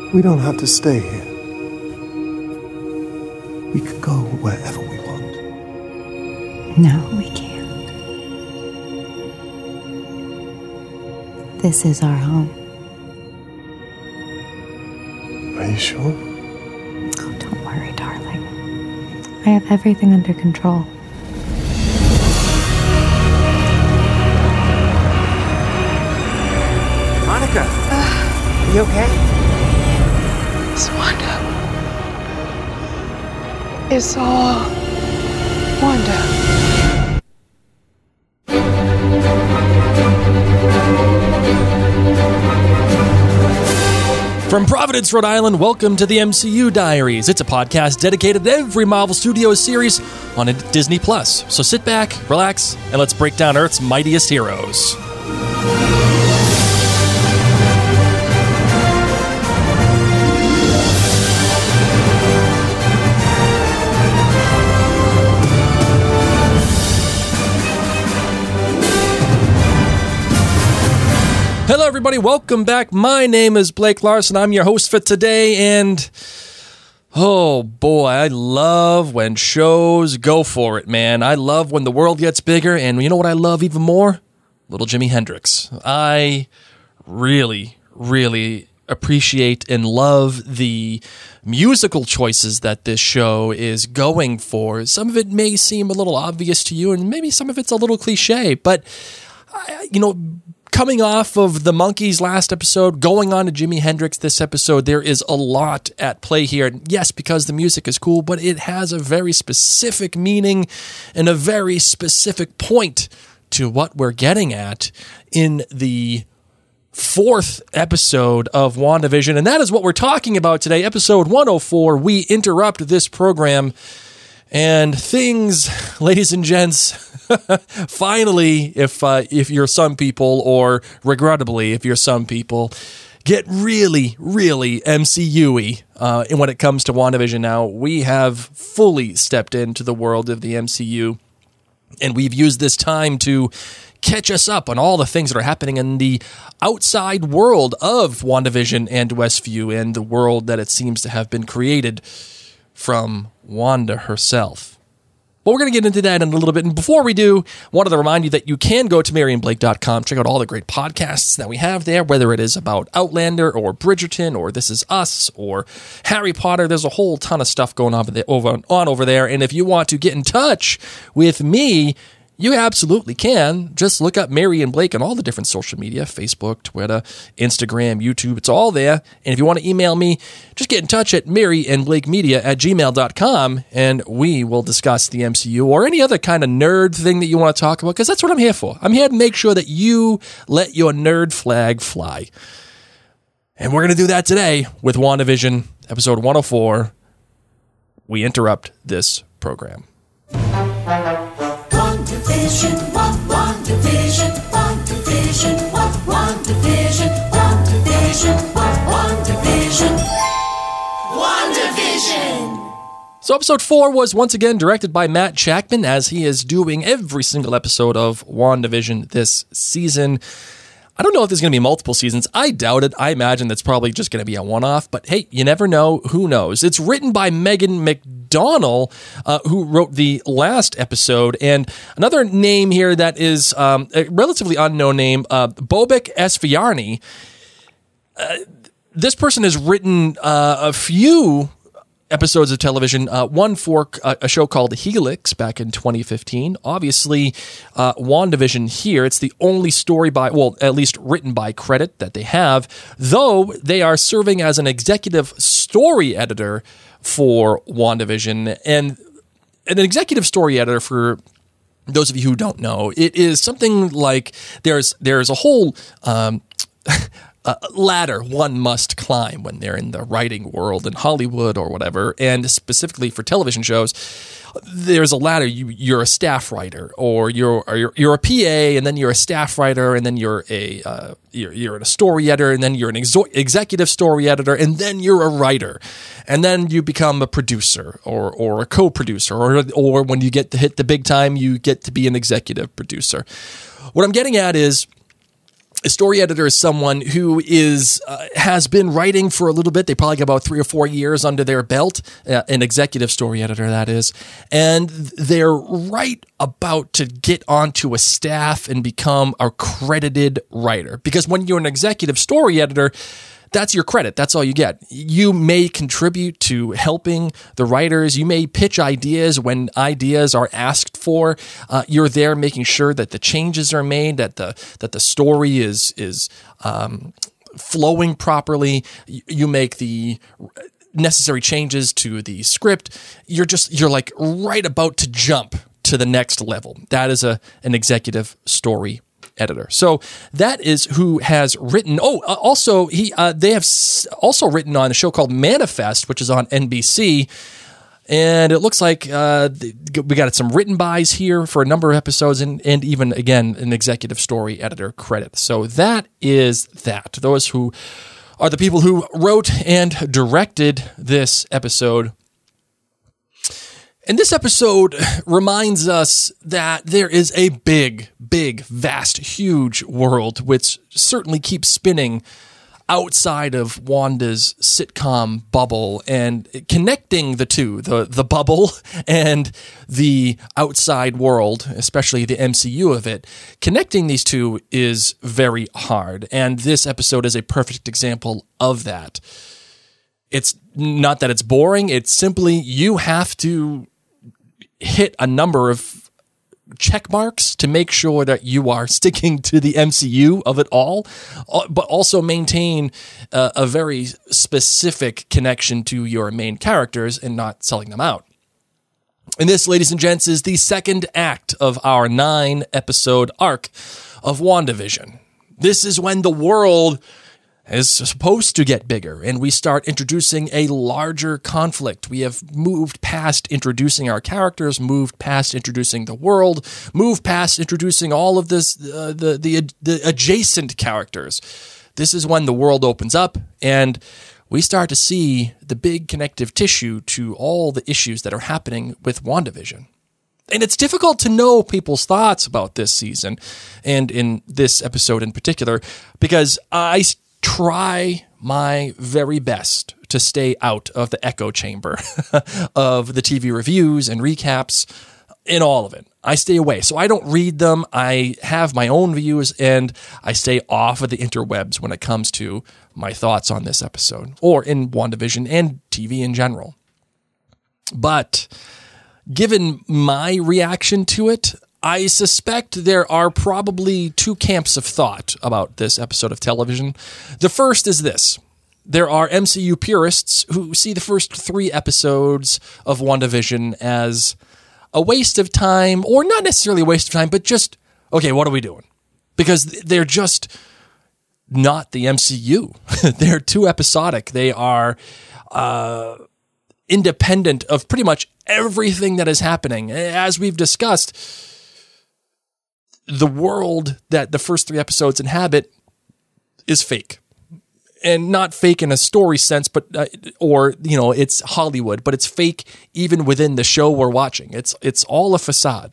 We don't have to stay here. We could go wherever we want. No, we can't. This is our home. Are you sure? Oh, don't worry, darling. I have everything under control. Monica, are you okay? It's Wanda. It's all Wanda. From Providence, Rhode Island, welcome to the MCU Diaries. It's a podcast dedicated to every Marvel Studios series on Disney+. So sit back, relax, and let's break down Earth's mightiest heroes. Hello, everybody. Welcome back. My name is Blake Larson. I'm your host for today, and oh boy, I love when shows go for it, man. I love when the world gets bigger, and you know what I love even more? Little Jimi Hendrix. I really, really appreciate and love the musical choices that this show is going for. Some of it may seem a little obvious to you, and maybe some of it's a little cliche, but coming off of the Monkees last episode, going on to Jimi Hendrix this episode, there is a lot at play here. Yes, because the music is cool, but it has a very specific meaning and a very specific point to what we're getting at in the fourth episode of WandaVision. And that is what we're talking about today. Episode 104, we interrupt this program. And things, ladies and gents, finally, if you're some people, or regrettably, if you're some people, get really, really MCU-y when it comes to WandaVision now. We have fully stepped into the world of the MCU, and we've used this time to catch us up on all the things that are happening in the outside world of WandaVision and Westview, and the world that it seems to have been created from Wanda herself. Well, we're going to get into that in a little bit. And before we do, wanted to remind you that you can go to MaryandBlake.com, check out all the great podcasts that we have there, whether it is about Outlander or Bridgerton or This Is Us or Harry Potter. There's a whole ton of stuff going on over there. And if you want to get in touch with me, you absolutely can. Just look up Mary and Blake on all the different social media, Facebook, Twitter, Instagram, YouTube. It's all there. And if you want to email me, just get in touch at maryandblakemedia@gmail.com, and we will discuss the MCU or any other kind of nerd thing that you want to talk about, because that's what I'm here for. I'm here to make sure that you let your nerd flag fly. And we're going to do that today with WandaVision, episode 104. We interrupt this program. WandaVision, WandaVision, WandaVision, WandaVision, WandaVision, WandaVision, WandaVision. So episode 4 was once again directed by Matt Shakman, as he is doing every single episode of WandaVision this season. I don't know if there's going to be multiple seasons. I doubt it. I imagine that's probably just going to be a one-off. But hey, you never know. Who knows? It's written by Megan McDonnell, who wrote the last episode. And another name here that is a relatively unknown name, Bobek Esfiarni. This person has written a few episodes of television, one for a show called Helix back in 2015. Obviously, WandaVision here, it's the only story by, well, at least written by credit that they have, though they are serving as an executive story editor for WandaVision. And an executive story editor, for those of you who don't know, it is something like there's a whole ladder one must climb when they're in the writing world in Hollywood or whatever, and specifically for television shows, there's a ladder. You're a staff writer, or you're a PA, and then you're a staff writer, and then you're a story editor, and then you're an executive story editor, and then you're a writer, and then you become a producer or a co-producer, or when you get to hit the big time, you get to be an executive producer. What I'm getting at is, A story editor is someone who has been writing for a little bit. They probably got about 3 or 4 years under their belt, an executive story editor, that is. And they're right about to get onto a staff and become a credited writer. Because when you're an executive story editor, that's your credit. That's all you get. You may contribute to helping the writers. You may pitch ideas when ideas are asked for. You're there making sure that the changes are made, that the story is flowing properly. You make the necessary changes to the script. You're like right about to jump to the next level. That is an executive story editor. So that is who has written. Also they have also written on a show called Manifest, which is on NBC. And it looks like we got some written bys here for a number of episodes and even, again, an executive story editor credit. So that is that. Those who are the people who wrote and directed this episode. And this episode reminds us that there is a big, vast, huge world which certainly keeps spinning outside of Wanda's sitcom bubble, and connecting the two, the bubble and the outside world, especially the MCU of it, connecting these two is very hard. And this episode is a perfect example of that. It's not that it's boring. It's simply you have to hit a number of check marks to make sure that you are sticking to the MCU of it all, but also maintain a very specific connection to your main characters and not selling them out. And this, ladies and gents, is the second act of our 9-episode arc of WandaVision. This is when the world is supposed to get bigger, and we start introducing a larger conflict. We have moved past introducing our characters, moved past introducing the world, moved past introducing all of this, the adjacent characters. This is when the world opens up, and we start to see the big connective tissue to all the issues that are happening with WandaVision. And it's difficult to know people's thoughts about this season, and in this episode in particular, because I try my very best to stay out of the echo chamber of the TV reviews and recaps in all of it. I stay away. So I don't read them. I have my own views, and I stay off of the interwebs when it comes to my thoughts on this episode or in WandaVision and TV in general. But given my reaction to it, I suspect there are probably two camps of thought about this episode of television. The first is this. There are MCU purists who see the first 3 episodes of WandaVision as a waste of time, or not necessarily a waste of time, but just, okay, what are we doing? Because they're just not the MCU. They're too episodic. They are independent of pretty much everything that is happening. As we've discussed, the world that the first 3 episodes inhabit is fake. And not fake in a story sense, but it's Hollywood, but it's fake even within the show we're watching. It's all a facade.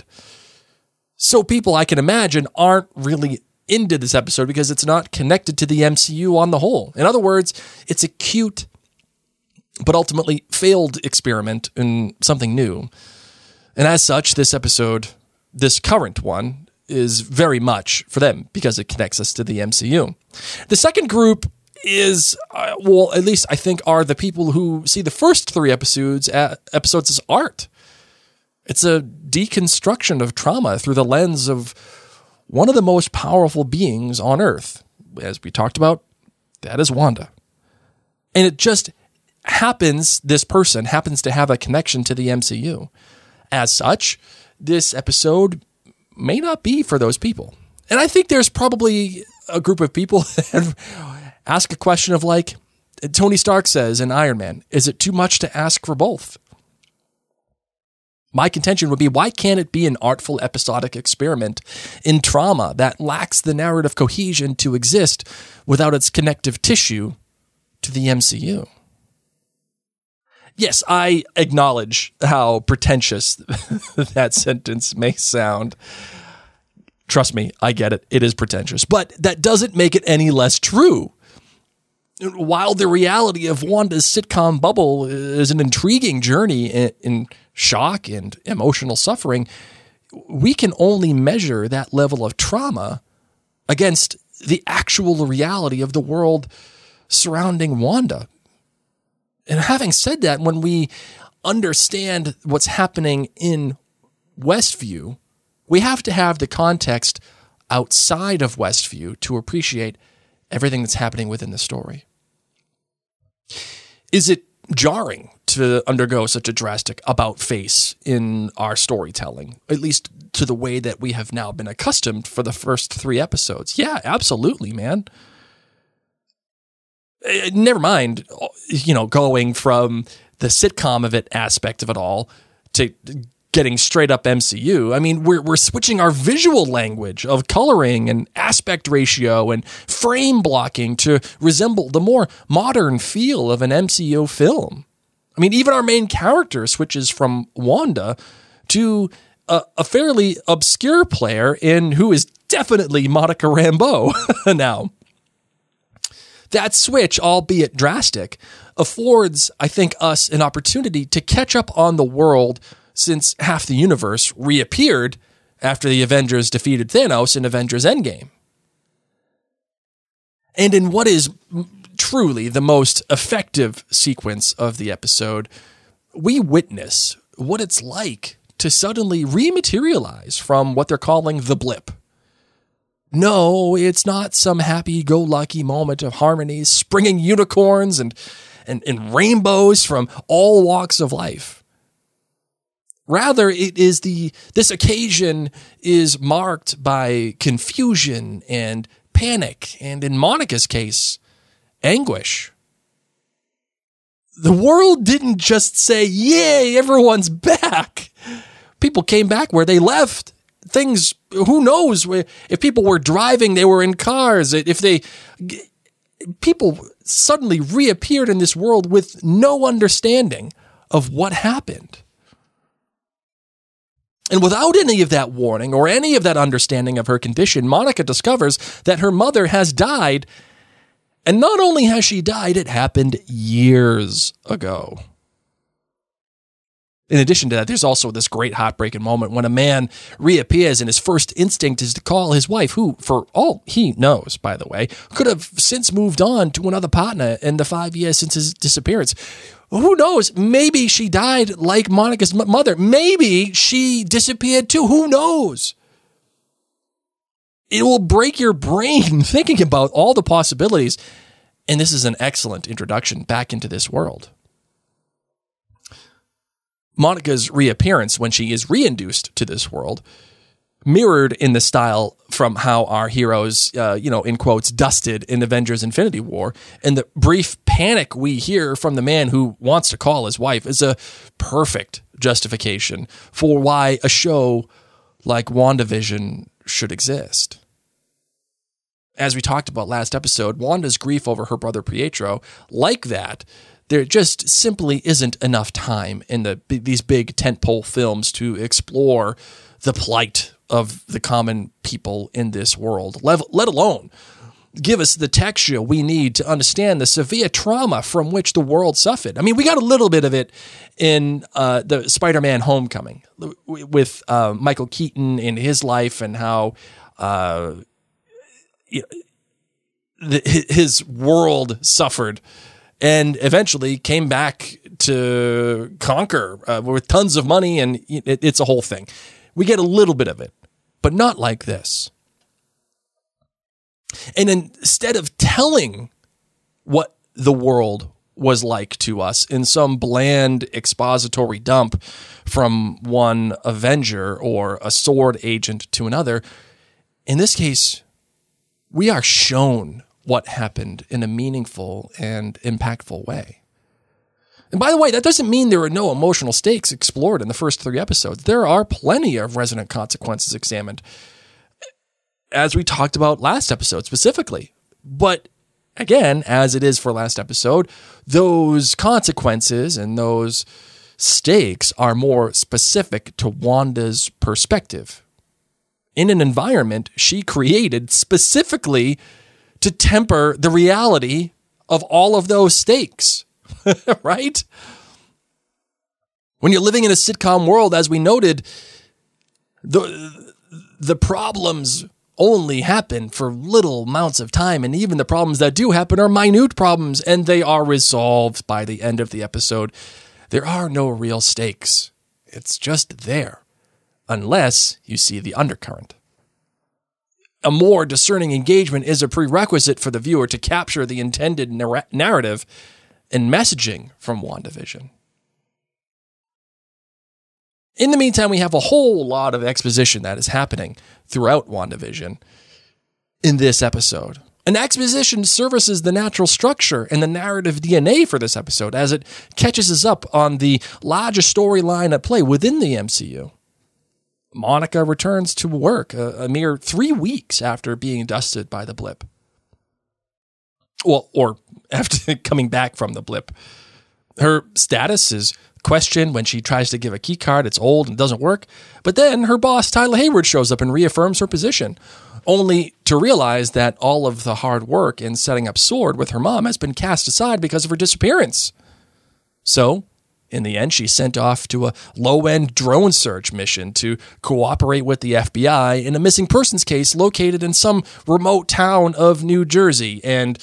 So people, I can imagine, aren't really into this episode because it's not connected to the MCU on the whole. In other words, it's a cute but ultimately failed experiment in something new. And as such, this episode, this current one, is very much for them because it connects us to the MCU. The second group is, at least I think, are the people who see the first 3 episodes as art. It's a deconstruction of trauma through the lens of one of the most powerful beings on Earth. As we talked about, that is Wanda. And it just happens, this person happens to have a connection to the MCU. As such, this episode may not be for those people. And I think there's probably a group of people that ask a question of like Tony Stark says in Iron Man, is it too much to ask for both? My contention would be, why can't it be an artful episodic experiment in trauma that lacks the narrative cohesion to exist without its connective tissue to the MCU? Yes, I acknowledge how pretentious that sentence may sound. Trust me, I get it. It is pretentious, but that doesn't make it any less true. While the reality of Wanda's sitcom bubble is an intriguing journey in shock and emotional suffering, we can only measure that level of trauma against the actual reality of the world surrounding Wanda. And having said that, when we understand what's happening in Westview, we have to have the context outside of Westview to appreciate everything that's happening within the story. Is it jarring to undergo such a drastic about-face in our storytelling, at least to the way that we have now been accustomed for the first 3 episodes? Yeah, absolutely, man. Never mind, going from the sitcom of it aspect of it all to getting straight up MCU. I mean, we're switching our visual language of coloring and aspect ratio and frame blocking to resemble the more modern feel of an MCU film. I mean, even our main character switches from Wanda to a fairly obscure player who is definitely Monica Rambeau now. That switch, albeit drastic, affords, I think, us an opportunity to catch up on the world since half the universe reappeared after the Avengers defeated Thanos in Avengers Endgame. And in what is truly the most effective sequence of the episode, we witness what it's like to suddenly rematerialize from what they're calling the blip. No, it's not some happy-go-lucky moment of harmony, springing unicorns and rainbows from all walks of life. Rather, this occasion is marked by confusion and panic, and in Monica's case, anguish. The world didn't just say, yay, everyone's back. People came back where they left. Things, who knows, if people were driving, they were in cars. People suddenly reappeared in this world with no understanding of what happened. And without any of that warning or any of that understanding of her condition, Monica discovers that her mother has died. And not only has she died, it happened years ago. In addition to that, there's also this great heartbreaking moment when a man reappears and his first instinct is to call his wife, who, for all he knows, by the way, could have since moved on to another partner in the 5 years since his disappearance. Who knows? Maybe she died like Monica's mother. Maybe she disappeared too. Who knows? It will break your brain thinking about all the possibilities. And this is an excellent introduction back into this world. Monica's reappearance when she is reintroduced to this world, mirrored in the style from how our heroes, in quotes, dusted in Avengers Infinity War, and the brief panic we hear from the man who wants to call his wife is a perfect justification for why a show like WandaVision should exist. As we talked about last episode, Wanda's grief over her brother Pietro, like that, there just simply isn't enough time in these big tentpole films to explore the plight of the common people in this world, let alone give us the texture we need to understand the severe trauma from which the world suffered. I mean, we got a little bit of it in the Spider-Man Homecoming with Michael Keaton in his life and how his world suffered and eventually came back to conquer with tons of money, and it's a whole thing. We get a little bit of it, but not like this. And instead of telling what the world was like to us in some bland expository dump from one Avenger or a sword agent to another, in this case, we are shown what happened in a meaningful and impactful way. And by the way, that doesn't mean there are no emotional stakes explored in the first 3 episodes. There are plenty of resonant consequences examined, as we talked about last episode specifically. But again, as it is for last episode, those consequences and those stakes are more specific to Wanda's perspective. in an environment she created specifically to temper the reality of all of those stakes, right? When you're living in a sitcom world, as we noted, the problems only happen for little amounts of time, and even the problems that do happen are minute problems, and they are resolved by the end of the episode. There are no real stakes. It's just there, unless you see the undercurrent. A more discerning engagement is a prerequisite for the viewer to capture the intended narrative and messaging from WandaVision. In the meantime, we have a whole lot of exposition that is happening throughout WandaVision in this episode. An exposition services the natural structure and the narrative DNA for this episode as it catches us up on the larger storyline at play within the MCU. Monica returns to work a mere 3 weeks after being dusted by the blip. Well, or after coming back from the blip. Her status is questioned when she tries to give a key card. It's old and doesn't work. But then her boss, Tyler Hayward, shows up and reaffirms her position, only to realize that all of the hard work in setting up S.W.O.R.D. with her mom has been cast aside because of her disappearance. So, in the end, she's sent off to a low-end drone search mission to cooperate with the FBI in a missing persons case located in some remote town of New Jersey. And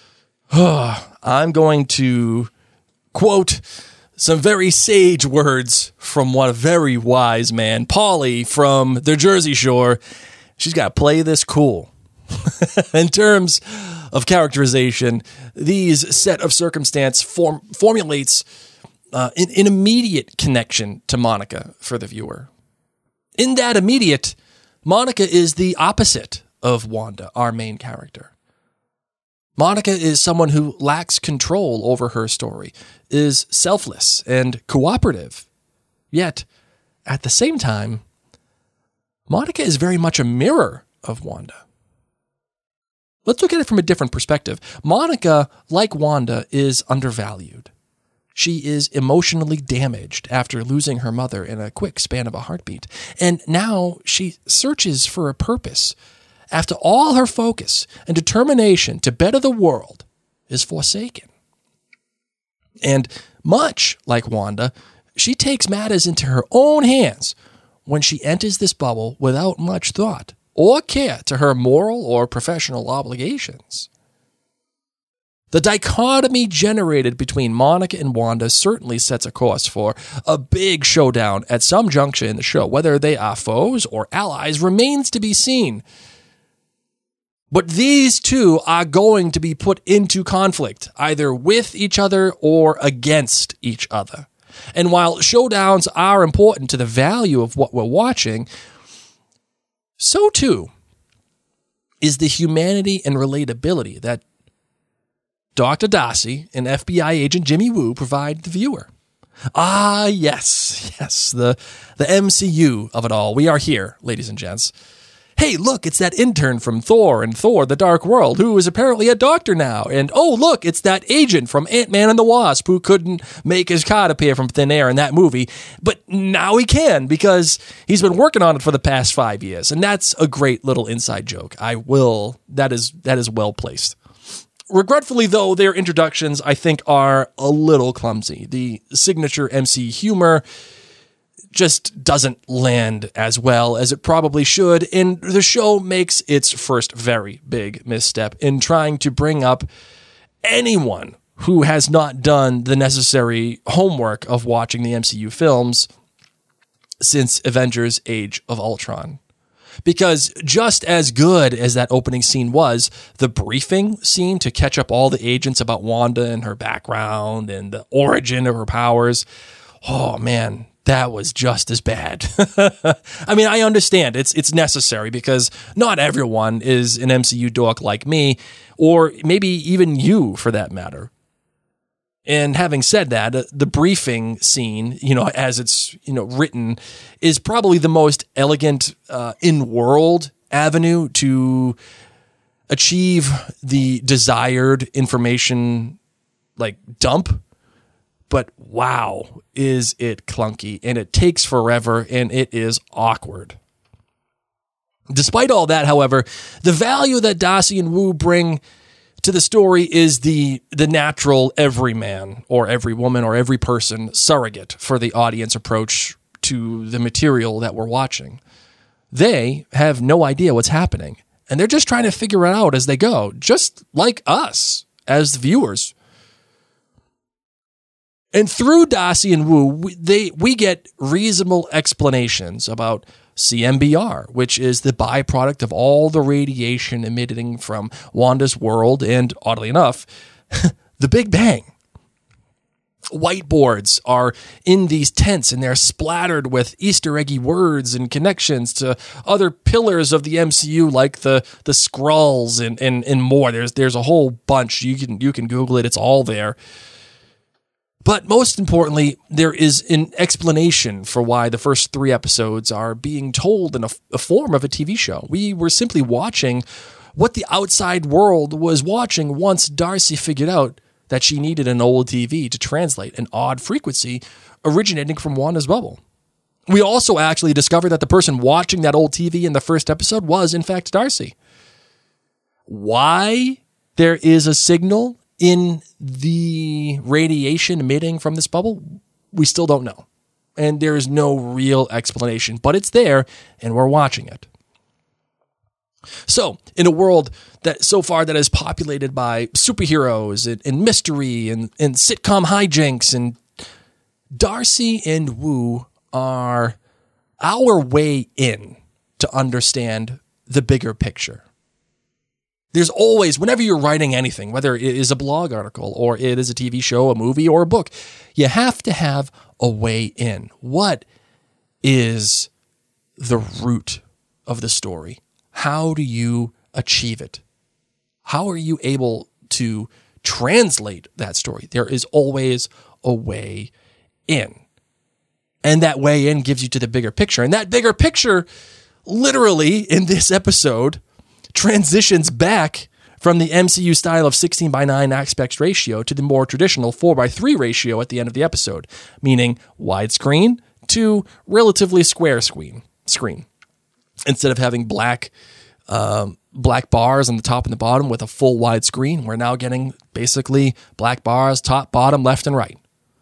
I'm going to quote some very sage words from one very wise man, Paulie from the Jersey Shore. She's got to play this cool. In terms of characterization, these set of circumstance formulates an immediate connection to Monica for the viewer. In that immediate, Monica is the opposite of Wanda, our main character. Monica is someone who lacks control over her story, is selfless and cooperative. Yet, at the same time, Monica is very much a mirror of Wanda. Let's look at it from a different perspective. Monica, like Wanda, is undervalued. She is emotionally damaged after losing her mother in a quick span of a heartbeat. And now she searches for a purpose after all her focus and determination to better the world is forsaken. And much like Wanda, she takes matters into her own hands when she enters this bubble without much thought or care to her moral or professional obligations. The dichotomy generated between Monica and Wanda certainly sets a course for a big showdown at some juncture in the show. Whether they are foes or allies remains to be seen. But these two are going to be put into conflict, either with each other or against each other. And while showdowns are important to the value of what we're watching, so too is the humanity and relatability that Dr. Darcy and FBI agent Jimmy Woo provide the viewer. Ah, yes, the MCU of it all. We are here, ladies and gents. Hey, look, it's that intern from Thor and Thor, the Dark World, who is apparently a doctor now. And, oh, look, it's that agent from Ant-Man and the Wasp who couldn't make his card appear from thin air in that movie. But now he can because he's been working on it for the past 5 years. And that's a great little inside joke. That is well placed. Regretfully, though, their introductions, I think, are a little clumsy. The signature MC humor just doesn't land as well as it probably should, and the show makes its first very big misstep in trying to bring up anyone who has not done the necessary homework of watching the MCU films since Avengers Age of Ultron. Because just as good as that opening scene was, the briefing scene to catch up all the agents about Wanda and her background and the origin of her powers, oh man, that was just as bad. I mean, I understand it's necessary because not everyone is an MCU dork like me, or maybe even you for that matter. And having said that, the briefing scene, as it's, written, is probably the most elegant in-world avenue to achieve the desired information, dump. But wow, is it clunky, and it takes forever, and it is awkward. Despite all that, however, the value that Darcy and Wu bring to the story is the natural everyman or every woman or every person surrogate for the audience approach to the material that we're watching. They have no idea what's happening, and they're just trying to figure it out as they go, just like us as the viewers. And through Darcy and Wu, we get reasonable explanations about CMBR, which is the byproduct of all the radiation emitting from Wanda's world and, oddly enough, the Big Bang. Whiteboards are in these tents, and they're splattered with Easter eggy words and connections to other pillars of the MCU, like the Skrulls and more. There's a whole bunch. You can Google it. It's all there. But most importantly, there is an explanation for why the first 3 episodes are being told in a form of a TV show. We were simply watching what the outside world was watching once Darcy figured out that she needed an old TV to translate an odd frequency originating from Wanda's bubble. We also actually discovered that the person watching that old TV in the first episode was, in fact, Darcy. Why there is a signal in the radiation emitting from this bubble, we still don't know. And there is no real explanation, but it's there and we're watching it. So, in a world that so far that is populated by superheroes and mystery and sitcom hijinks, and Darcy and Wu are our way in to understand the bigger picture. There's always, whenever you're writing anything, whether it is a blog article or it is a TV show, a movie, or a book, you have to have a way in. What is the root of the story? How do you achieve it? How are you able to translate that story? There is always a way in. And that way in gives you to the bigger picture. And that bigger picture, literally, in this episode, transitions back from the MCU style of 16:9 aspect ratio to the more traditional 4:3 ratio at the end of the episode, meaning widescreen to relatively square screen. Instead of having black bars on the top and the bottom with a full widescreen, we're now getting basically black bars, top, bottom, left, and right.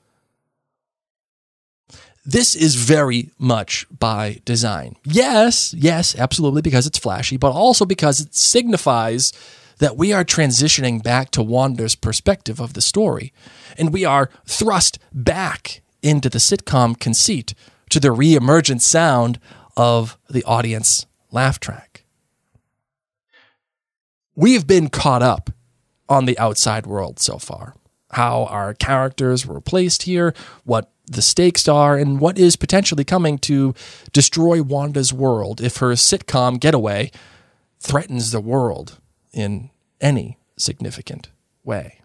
This is very much by design. Yes, absolutely, because it's flashy, but also because it signifies that we are transitioning back to Wanda's perspective of the story, and we are thrust back into the sitcom conceit to the re-emergent sound of the audience laugh track. We've been caught up on the outside world so far, how our characters were placed here, what the stakes are, and what is potentially coming to destroy Wanda's world if her sitcom getaway threatens the world in any significant way.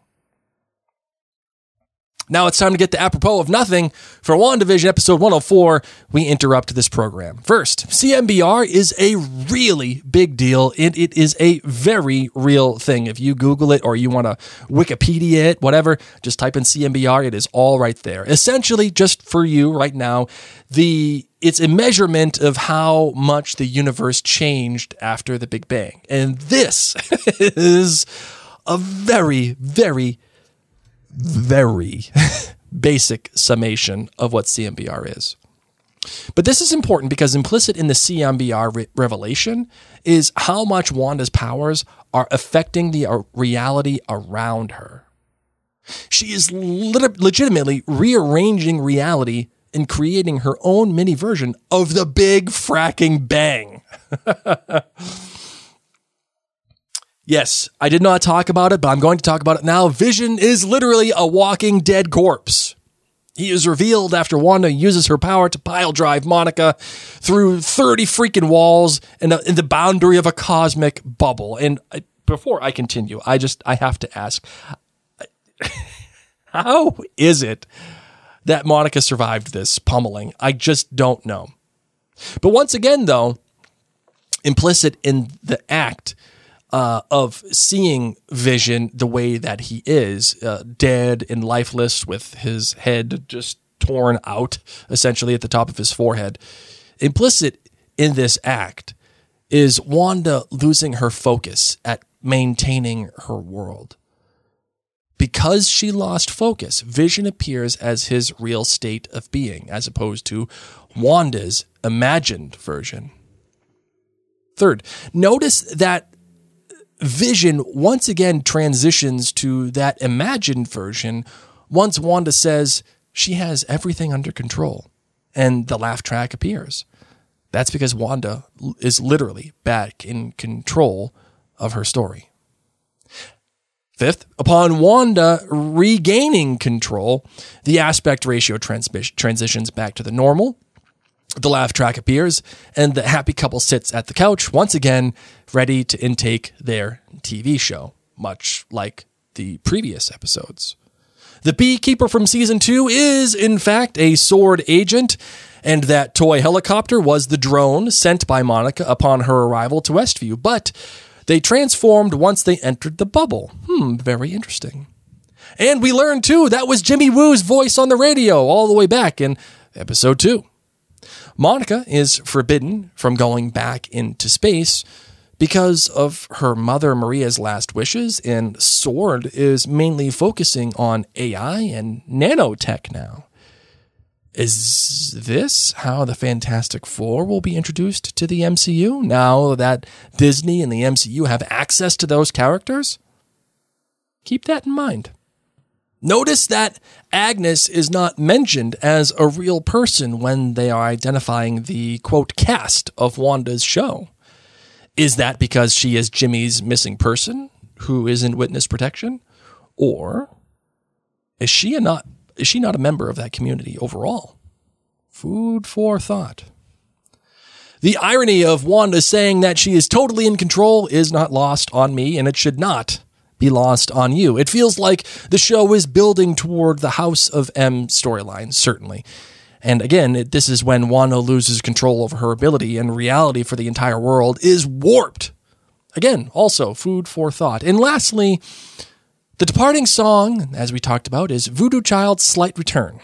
Now it's time to get to apropos of nothing. For WandaVision episode 104, we interrupt this program. First, CMBR is a really big deal, and it is a very real thing. If you Google it or you want to Wikipedia it, whatever, just type in CMBR. It is all right there. Essentially, just for you right now, it's a measurement of how much the universe changed after the Big Bang. And this is a very, very, very basic summation of what CMBR is. But this is important because implicit in the CMBR revelation is how much Wanda's powers are affecting the reality around her. She is legitimately rearranging reality and creating her own mini version of the Big Fracking Bang. Yes, I did not talk about it, but I'm going to talk about it now. Vision is literally a walking dead corpse. He is revealed after Wanda uses her power to pile drive Monica through 30 freaking walls in the boundary of a cosmic bubble. And before I continue, I have to ask, how is it that Monica survived this pummeling? I just don't know. But once again, though, implicit in the act of seeing Vision the way that he is, dead and lifeless with his head just torn out, essentially at the top of his forehead. Implicit in this act is Wanda losing her focus at maintaining her world. Because she lost focus, Vision appears as his real state of being, as opposed to Wanda's imagined version. Third, notice that Vision once again transitions to that imagined version once Wanda says she has everything under control and the laugh track appears. That's because Wanda is literally back in control of her story. Fifth, upon Wanda regaining control, the aspect ratio transitions back to the normal. The laugh track appears, and the happy couple sits at the couch, once again, ready to intake their TV show, much like the previous episodes. The beekeeper from season 2 is, in fact, a SWORD agent, and that toy helicopter was the drone sent by Monica upon her arrival to Westview, but they transformed once they entered the bubble. Very interesting. And we learned, too, that was Jimmy Woo's voice on the radio all the way back in episode 2. Monica is forbidden from going back into space because of her mother Maria's last wishes, and SWORD is mainly focusing on AI and nanotech now. Is this how the Fantastic Four will be introduced to the MCU now that Disney and the MCU have access to those characters? Keep that in mind. Notice that Agnes is not mentioned as a real person when they are identifying the, quote, cast of Wanda's show. Is that because she is Jimmy's missing person who is in witness protection? Or is she not a member of that community overall? Food for thought. The irony of Wanda saying that she is totally in control is not lost on me, and it should not be lost on you. It feels like the show is building toward the House of M storyline, certainly. And again, this is when Wanda loses control over her ability, and reality for the entire world is warped. Again, also food for thought. And lastly, the departing song, as we talked about, is Voodoo Child's Slight Return.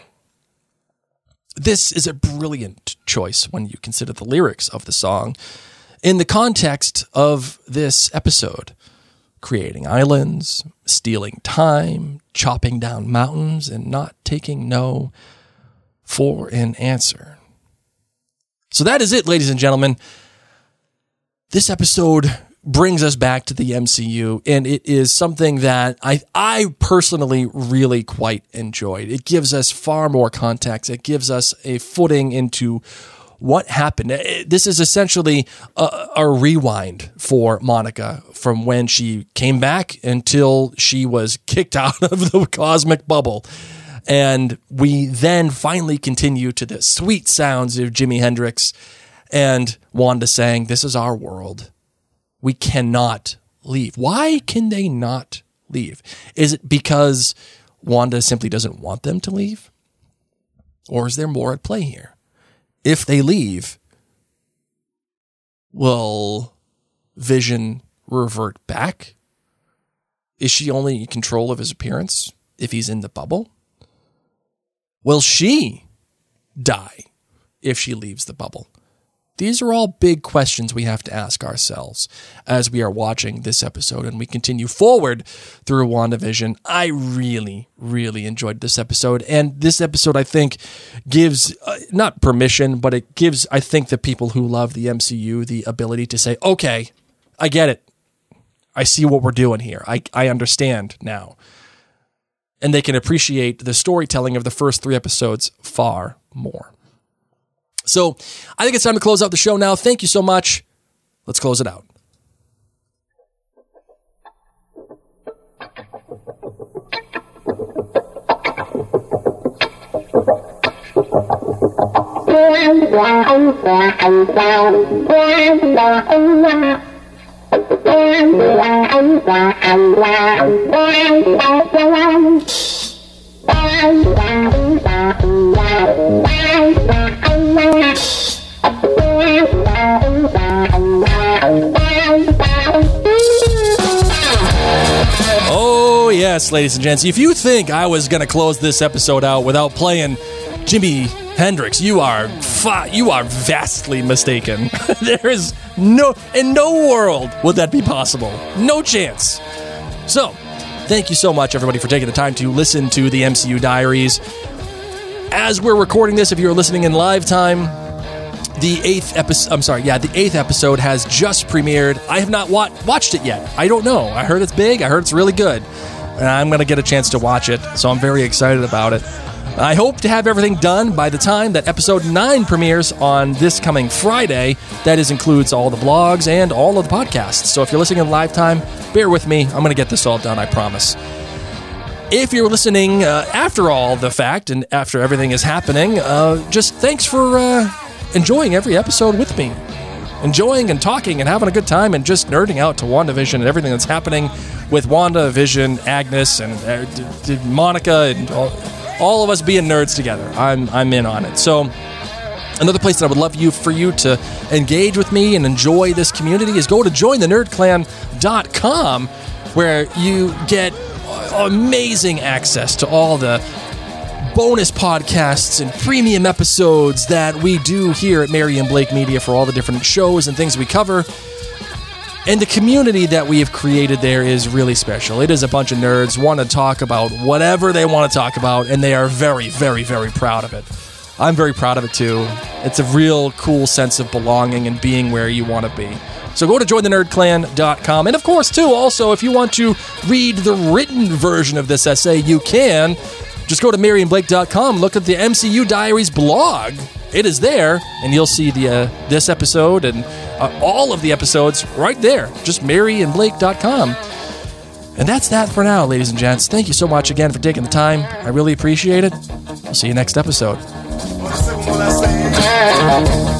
This is a brilliant choice when you consider the lyrics of the song in the context of this episode. Creating islands, stealing time, chopping down mountains, and not taking no for an answer. So that is it, ladies and gentlemen. This episode brings us back to the MCU, and it is something that I personally really quite enjoyed. It gives us far more context. It gives us a footing into what happened. This is essentially a rewind for Monica from when she came back until she was kicked out of the cosmic bubble. And we then finally continue to the sweet sounds of Jimi Hendrix and Wanda saying, "This is our world. We cannot leave." Why can they not leave? Is it because Wanda simply doesn't want them to leave? Or is there more at play here? If they leave, will Vision revert back? Is she only in control of his appearance if he's in the bubble? Will she die if she leaves the bubble? These are all big questions we have to ask ourselves as we are watching this episode and we continue forward through WandaVision. I really, really enjoyed this episode. And this episode, I think, gives, not permission, but it gives, I think, the people who love the MCU the ability to say, okay, I get it. I see what we're doing here. I understand now. And they can appreciate the storytelling of the first 3 episodes far more. So I think it's time to close out the show now. Thank you so much. Let's close it out. Oh, yes, ladies and gents. If you think I was going to close this episode out without playing Jimi Hendrix, you are vastly mistaken. There is in no world would that be possible. No chance. So, thank you so much, everybody, for taking the time to listen to the MCU Diaries. As we're recording this, if you're listening in live time, the eighth episode has just premiered. I have not watched it yet. I don't know. I heard it's big. I heard it's really good. And I'm going to get a chance to watch it, so I'm very excited about it. I hope to have everything done by the time that episode 9 premieres on this coming Friday. That includes all the blogs and all of the podcasts. So if you're listening in live time, bear with me. I'm going to get this all done, I promise. If you're listening after all the fact and after everything is happening, just thanks for enjoying every episode with me. Enjoying and talking and having a good time and just nerding out to WandaVision and everything that's happening with Wanda, Vision, Agnes, and Monica, and all of us being nerds together. I'm in on it. So another place that I would love for you to engage with me and enjoy this community is go to jointhenerdclan.com, where you get amazing access to all the bonus podcasts and premium episodes that we do here at Mary and Blake Media for all the different shows and things we cover. And the community that we have created there is really special. It is a bunch of nerds want to talk about whatever they want to talk about, and they are very, very, very proud of it. I'm very proud of it too. It's a real cool sense of belonging and being where you want to be. So go to jointhenerdclan.com. And of course, too, also, if you want to read the written version of this essay, you can. Just go to maryandblake.com, look at the MCU Diaries blog. It is there, and you'll see this episode and all of the episodes right there. Just maryandblake.com. And that's that for now, ladies and gents. Thank you so much again for taking the time. I really appreciate it. I'll see you next episode.